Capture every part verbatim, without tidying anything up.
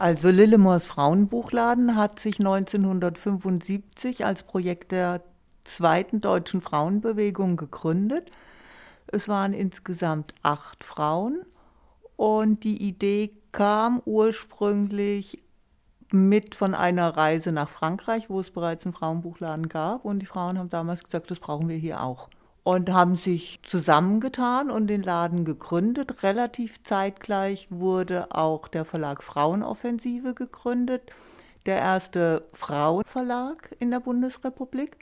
Also Lillemors Frauenbuchladen hat sich neunzehnhundertfünfundsiebzig als Projekt der zweiten deutschen Frauenbewegung gegründet. Es waren insgesamt acht Frauen und die Idee kam ursprünglich mit von einer Reise nach Frankreich, wo es bereits einen Frauenbuchladen gab, und die Frauen haben damals gesagt, das brauchen wir hier auch. Und haben sich zusammengetan und den Laden gegründet. Relativ zeitgleich wurde auch der Verlag Frauenoffensive gegründet, der erste Frauenverlag in der Bundesrepublik,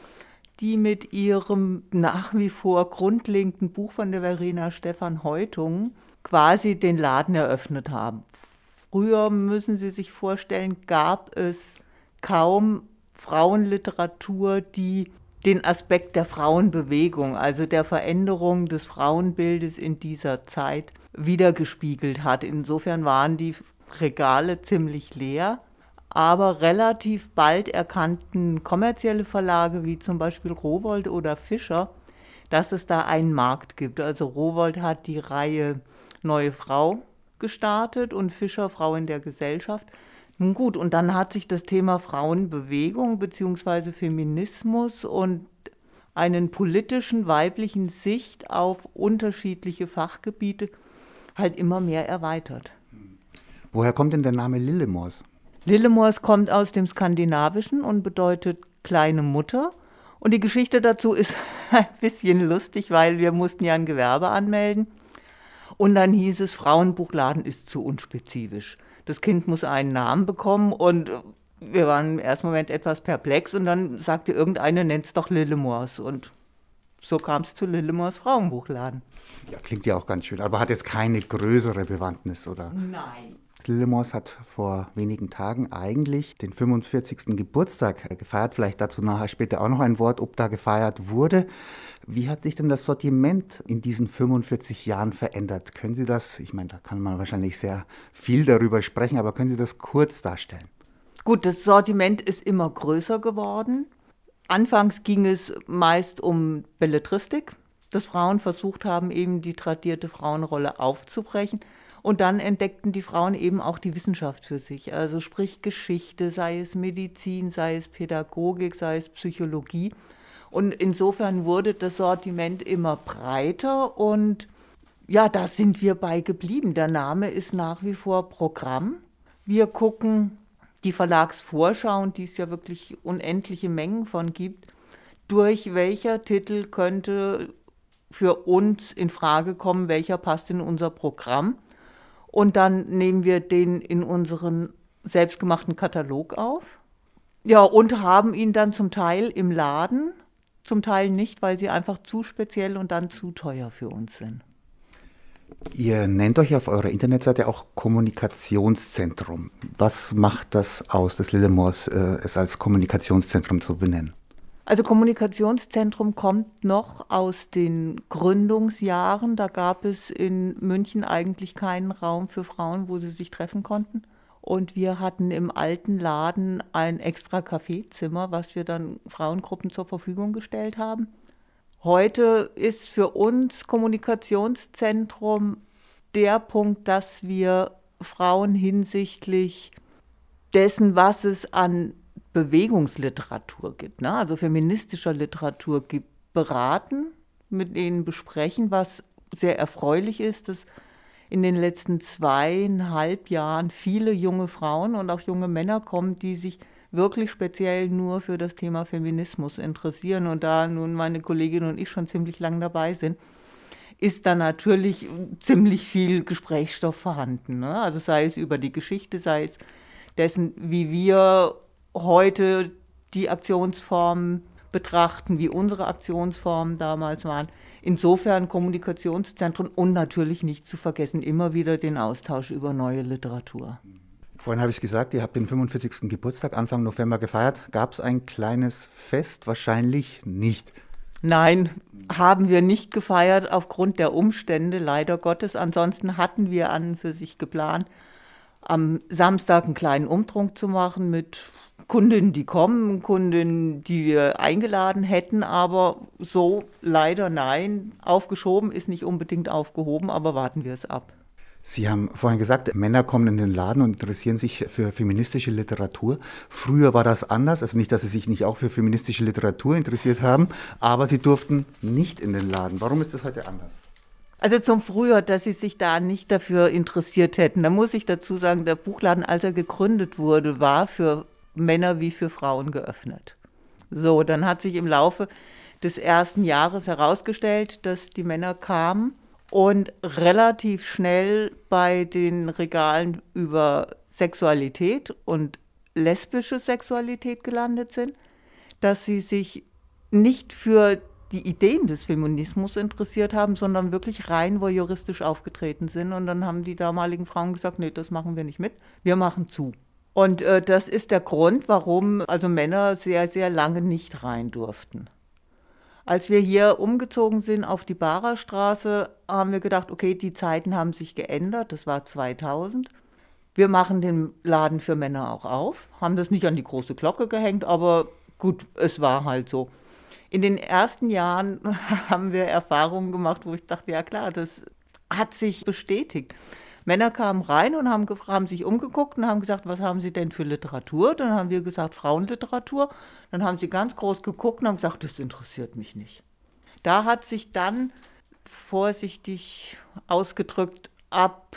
die mit ihrem nach wie vor grundlegenden Buch von der Verena Stephan Heutung quasi den Laden eröffnet haben. Früher, müssen Sie sich vorstellen, gab es kaum Frauenliteratur, die den Aspekt der Frauenbewegung, also der Veränderung des Frauenbildes in dieser Zeit, widergespiegelt hat. Insofern waren die Regale ziemlich leer, aber relativ bald erkannten kommerzielle Verlage wie zum Beispiel Rowohlt oder Fischer, dass es da einen Markt gibt. Also Rowohlt hat die Reihe Neue Frau gestartet und Fischer Frau in der Gesellschaft. Nun gut, und dann hat sich das Thema Frauenbewegung bzw. Feminismus und einen politischen weiblichen Sicht auf unterschiedliche Fachgebiete halt immer mehr erweitert. Woher kommt denn der Name Lillemors? Lillemors kommt aus dem Skandinavischen und bedeutet kleine Mutter. Und die Geschichte dazu ist ein bisschen lustig, weil wir mussten ja ein Gewerbe anmelden. Und dann hieß es, Frauenbuchladen ist zu unspezifisch. Das Kind muss einen Namen bekommen und wir waren im ersten Moment etwas perplex und dann sagte irgendeine, nennt es doch Lillemors, und so kam es zu Lillemors Frauenbuchladen. Ja, klingt ja auch ganz schön, aber hat jetzt keine größere Bewandtnis, oder? Nein. Lillemors hat vor wenigen Tagen eigentlich den fünfundvierzigsten Geburtstag gefeiert. Vielleicht dazu nachher später auch noch ein Wort, ob da gefeiert wurde. Wie hat sich denn das Sortiment in diesen fünfundvierzig Jahren verändert? Können Sie das, ich meine, da kann man wahrscheinlich sehr viel darüber sprechen, aber können Sie das kurz darstellen? Gut, das Sortiment ist immer größer geworden. Anfangs ging es meist um Belletristik, dass Frauen versucht haben, eben die tradierte Frauenrolle aufzubrechen. Und dann entdeckten die Frauen eben auch die Wissenschaft für sich, also sprich Geschichte, sei es Medizin, sei es Pädagogik, sei es Psychologie. Und insofern wurde das Sortiment immer breiter und ja, da sind wir bei geblieben. Der Name ist nach wie vor Programm. Wir gucken die Verlagsvorschau, die es ja wirklich unendliche Mengen von gibt, durch welcher Titel könnte für uns in Frage kommen, welcher passt in unser Programm. Und dann nehmen wir den in unseren selbstgemachten Katalog auf. Ja, und haben ihn dann zum Teil im Laden, zum Teil nicht, weil sie einfach zu speziell und dann zu teuer für uns sind. Ihr nennt euch auf eurer Internetseite auch Kommunikationszentrum. Was macht das aus, dass Lillemors äh, es als Kommunikationszentrum zu benennen? Also Kommunikationszentrum kommt noch aus den Gründungsjahren. Da gab es in München eigentlich keinen Raum für Frauen, wo sie sich treffen konnten. Und wir hatten im alten Laden ein extra Kaffeezimmer, was wir dann Frauengruppen zur Verfügung gestellt haben. Heute ist für uns Kommunikationszentrum der Punkt, dass wir Frauen hinsichtlich dessen, was es an Bewegungsliteratur gibt, ne? Also feministischer Literatur gibt, beraten, mit ihnen besprechen, was sehr erfreulich ist, dass in den letzten zweieinhalb Jahren viele junge Frauen und auch junge Männer kommen, die sich wirklich speziell nur für das Thema Feminismus interessieren. Und da nun meine Kollegin und ich schon ziemlich lang dabei sind, ist da natürlich ziemlich viel Gesprächsstoff vorhanden, ne? Also sei es über die Geschichte, sei es dessen, wie wir heute die Aktionsformen betrachten, wie unsere Aktionsformen damals waren. Insofern Kommunikationszentren und natürlich nicht zu vergessen, immer wieder den Austausch über neue Literatur. Vorhin habe ich gesagt, ihr habt den fünfundvierzigsten Geburtstag Anfang November gefeiert. Gab es ein kleines Fest? Wahrscheinlich nicht. Nein, haben wir nicht gefeiert aufgrund der Umstände, leider Gottes. Ansonsten hatten wir an und für sich geplant, am Samstag einen kleinen Umtrunk zu machen mit Kundinnen, die kommen, Kundinnen, die wir eingeladen hätten, aber so leider nein. Aufgeschoben ist nicht unbedingt aufgehoben, aber warten wir es ab. Sie haben vorhin gesagt, Männer kommen in den Laden und interessieren sich für feministische Literatur. Früher war das anders, also nicht, dass Sie sich nicht auch für feministische Literatur interessiert haben, aber Sie durften nicht in den Laden. Warum ist das heute anders? Also zum Frühjahr, dass sie sich da nicht dafür interessiert hätten. Da muss ich dazu sagen, der Buchladen, als er gegründet wurde, war für Männer wie für Frauen geöffnet. So, dann hat sich im Laufe des ersten Jahres herausgestellt, dass die Männer kamen und relativ schnell bei den Regalen über Sexualität und lesbische Sexualität gelandet sind, dass sie sich nicht für die Ideen des Feminismus interessiert haben, sondern wirklich rein voyeuristisch aufgetreten sind. Und dann haben die damaligen Frauen gesagt, nee, das machen wir nicht mit, wir machen zu. Und äh, das ist der Grund, warum also Männer sehr, sehr lange nicht rein durften. Als wir hier umgezogen sind auf die Barer Straße, haben wir gedacht, okay, die Zeiten haben sich geändert, das war zweitausend. Wir machen den Laden für Männer auch auf, haben das nicht an die große Glocke gehängt, aber gut, es war halt so. In den ersten Jahren haben wir Erfahrungen gemacht, wo ich dachte, ja klar, das hat sich bestätigt. Männer kamen rein und haben, haben sich umgeguckt und haben gesagt, was haben Sie denn für Literatur? Dann haben wir gesagt, Frauenliteratur. Dann haben sie ganz groß geguckt und haben gesagt, das interessiert mich nicht. Da hat sich dann, vorsichtig ausgedrückt, ab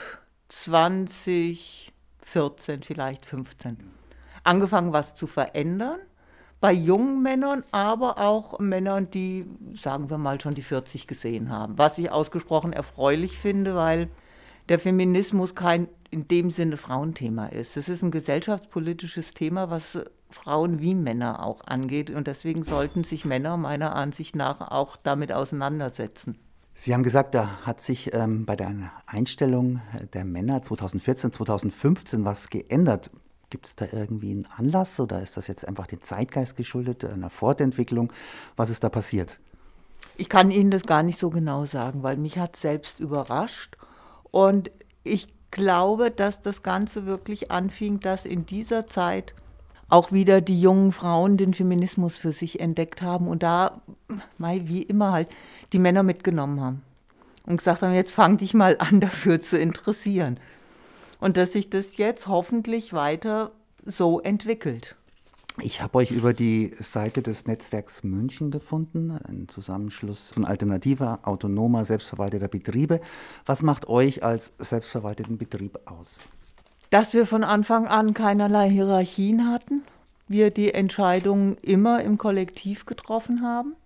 zwanzig vierzehn, vielleicht fünfzehn, angefangen, was zu verändern. Bei jungen Männern, aber auch Männern, die, sagen wir mal, schon die vierzig gesehen haben. Was ich ausgesprochen erfreulich finde, weil der Feminismus kein in dem Sinne Frauenthema ist. Es ist ein gesellschaftspolitisches Thema, was Frauen wie Männer auch angeht. Und deswegen sollten sich Männer meiner Ansicht nach auch damit auseinandersetzen. Sie haben gesagt, da hat sich ähm, bei der Einstellung der Männer zweitausendvierzehn, zweitausendfünfzehn was geändert. Gibt es da irgendwie einen Anlass oder ist das jetzt einfach dem Zeitgeist geschuldet, einer Fortentwicklung? Was ist da passiert? Ich kann Ihnen das gar nicht so genau sagen, weil mich hat es selbst überrascht. Und ich glaube, dass das Ganze wirklich anfing, dass in dieser Zeit auch wieder die jungen Frauen den Feminismus für sich entdeckt haben und da, wie immer halt, die Männer mitgenommen haben und gesagt haben, jetzt fang dich mal an, dafür zu interessieren. Und dass sich das jetzt hoffentlich weiter so entwickelt. Ich habe euch über die Seite des Netzwerks München gefunden, ein Zusammenschluss von alternativer, autonomer, selbstverwalteter Betriebe. Was macht euch als selbstverwalteten Betrieb aus? Dass wir von Anfang an keinerlei Hierarchien hatten, wir die Entscheidungen immer im Kollektiv getroffen haben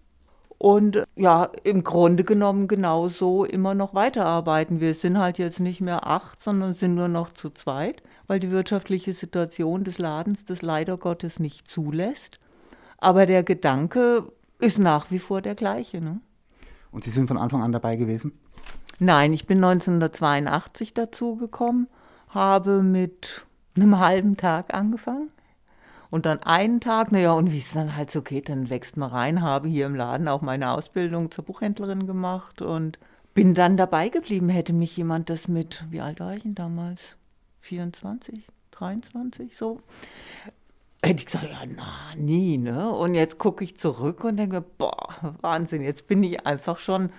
und ja, im Grunde genommen genauso immer noch weiterarbeiten. Wir sind halt jetzt nicht mehr acht, sondern sind nur noch zu zweit, weil die wirtschaftliche Situation des Ladens das leider Gottes nicht zulässt. Aber der Gedanke ist nach wie vor der gleiche. Ne? Und Sie sind von Anfang an dabei gewesen? Nein, ich bin neunzehnhundertzweiundachtzig dazugekommen, habe mit einem halben Tag angefangen. Und dann einen Tag, naja, und wie es dann halt so geht, dann wächst man rein, habe hier im Laden auch meine Ausbildung zur Buchhändlerin gemacht und bin dann dabei geblieben. Hätte mich jemand das mit, wie alt war ich denn damals? vierundzwanzig, dreiundzwanzig, so. Hätte ich gesagt, ja, na, nie, ne? Und jetzt gucke ich zurück und denke, boah, Wahnsinn, jetzt bin ich einfach schon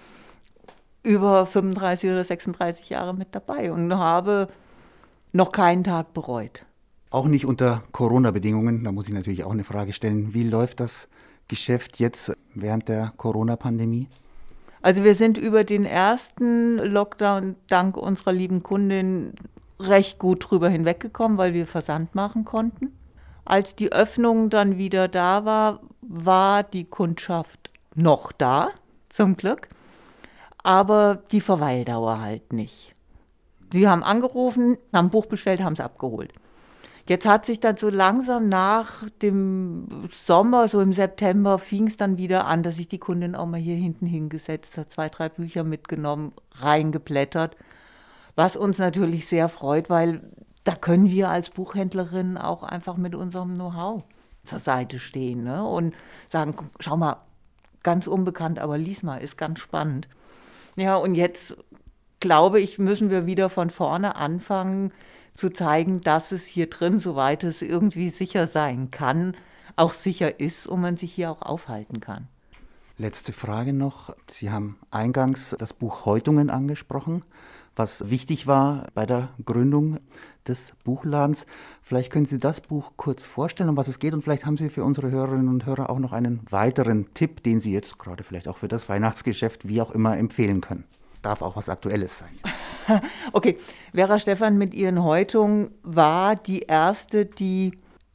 über fünfunddreißig oder sechsunddreißig Jahre mit dabei und habe noch keinen Tag bereut. Auch nicht unter Corona-Bedingungen, da muss ich natürlich auch eine Frage stellen. Wie läuft das Geschäft jetzt während der Corona-Pandemie? Also wir sind über den ersten Lockdown dank unserer lieben Kundin recht gut drüber hinweggekommen, weil wir Versand machen konnten. Als die Öffnung dann wieder da war, war die Kundschaft noch da, zum Glück, aber die Verweildauer halt nicht. Sie haben angerufen, haben ein Buch bestellt, haben es abgeholt. Jetzt hat sich dann so langsam nach dem Sommer, so im September, fing es dann wieder an, dass sich die Kundin auch mal hier hinten hingesetzt hat, zwei, drei Bücher mitgenommen, reingeblättert, was uns natürlich sehr freut, weil da können wir als Buchhändlerin auch einfach mit unserem Know-how zur Seite stehen, ne? Und sagen, schau mal, ganz unbekannt, aber lies mal, ist ganz spannend. Ja, und jetzt, glaube ich, müssen wir wieder von vorne anfangen, zu zeigen, dass es hier drin, soweit es irgendwie sicher sein kann, auch sicher ist und man sich hier auch aufhalten kann. Letzte Frage noch. Sie haben eingangs das Buch Häutungen angesprochen. was wichtig war bei der Gründung des Buchladens. Vielleicht können Sie das Buch kurz vorstellen, um was es geht, und vielleicht haben Sie für unsere Hörerinnen und Hörer auch noch einen weiteren Tipp, den Sie jetzt gerade vielleicht auch für das Weihnachtsgeschäft, wie auch immer, empfehlen können. Darf auch was Aktuelles sein. Okay, Vera Stephan mit ihren Häutungen war die erste, die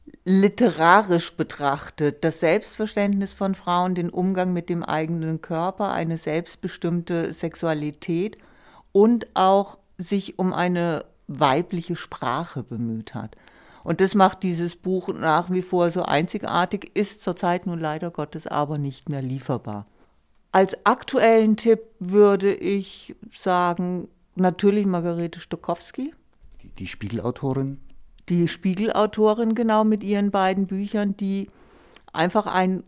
literarisch betrachtet das Selbstverständnis von Frauen, den Umgang mit dem eigenen Körper, eine selbstbestimmte Sexualität und auch sich um eine weibliche Sprache bemüht hat. Und das macht dieses Buch nach wie vor so einzigartig, ist zurzeit nun leider Gottes aber nicht mehr lieferbar. Als aktuellen Tipp würde ich sagen, natürlich Margarete Stokowski. Die, die Spiegelautorin. Die Spiegelautorin, genau, mit ihren beiden Büchern, die einfach einen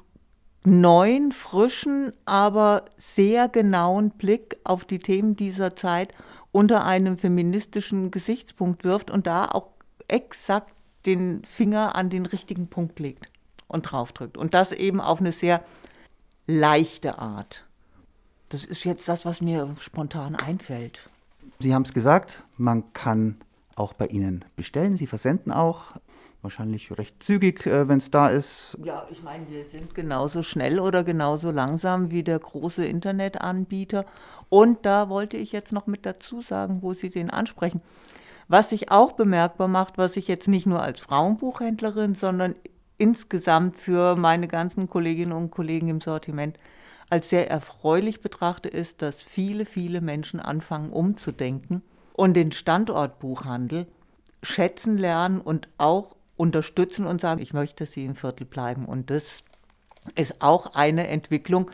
neuen, frischen, aber sehr genauen Blick auf die Themen dieser Zeit unter einem feministischen Gesichtspunkt wirft und da auch exakt den Finger an den richtigen Punkt legt und draufdrückt. Und das eben auf eine sehr leichte Art. Das ist jetzt das, was mir spontan einfällt. Sie haben es gesagt, man kann auch bei Ihnen bestellen. Sie versenden auch, wahrscheinlich recht zügig, wenn es da ist. Ja, ich meine, wir sind genauso schnell oder genauso langsam wie der große Internetanbieter. Und da wollte ich jetzt noch mit dazu sagen, wo Sie den ansprechen. Was sich auch bemerkbar macht, was ich jetzt nicht nur als Frauenbuchhändlerin, sondern insgesamt für meine ganzen Kolleginnen und Kollegen im Sortiment als sehr erfreulich betrachte, ist, dass viele, viele Menschen anfangen umzudenken und den Standortbuchhandel schätzen lernen und auch unterstützen und sagen, ich möchte, dass Sie im Viertel bleiben. Und das ist auch eine Entwicklung,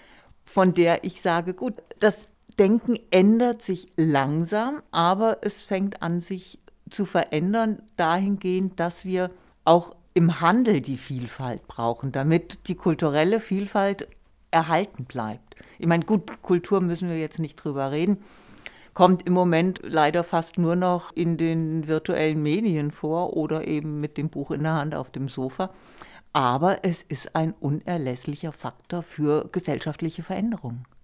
von der ich sage, gut, das Denken ändert sich langsam, aber es fängt an, sich zu verändern, dahingehend, dass wir auch im Handel die Vielfalt brauchen, damit die kulturelle Vielfalt erhalten bleibt. Ich meine, gut, Kultur müssen wir jetzt nicht drüber reden, kommt im Moment leider fast nur noch in den virtuellen Medien vor oder eben mit dem Buch in der Hand auf dem Sofa. Aber es ist ein unerlässlicher Faktor für gesellschaftliche Veränderungen.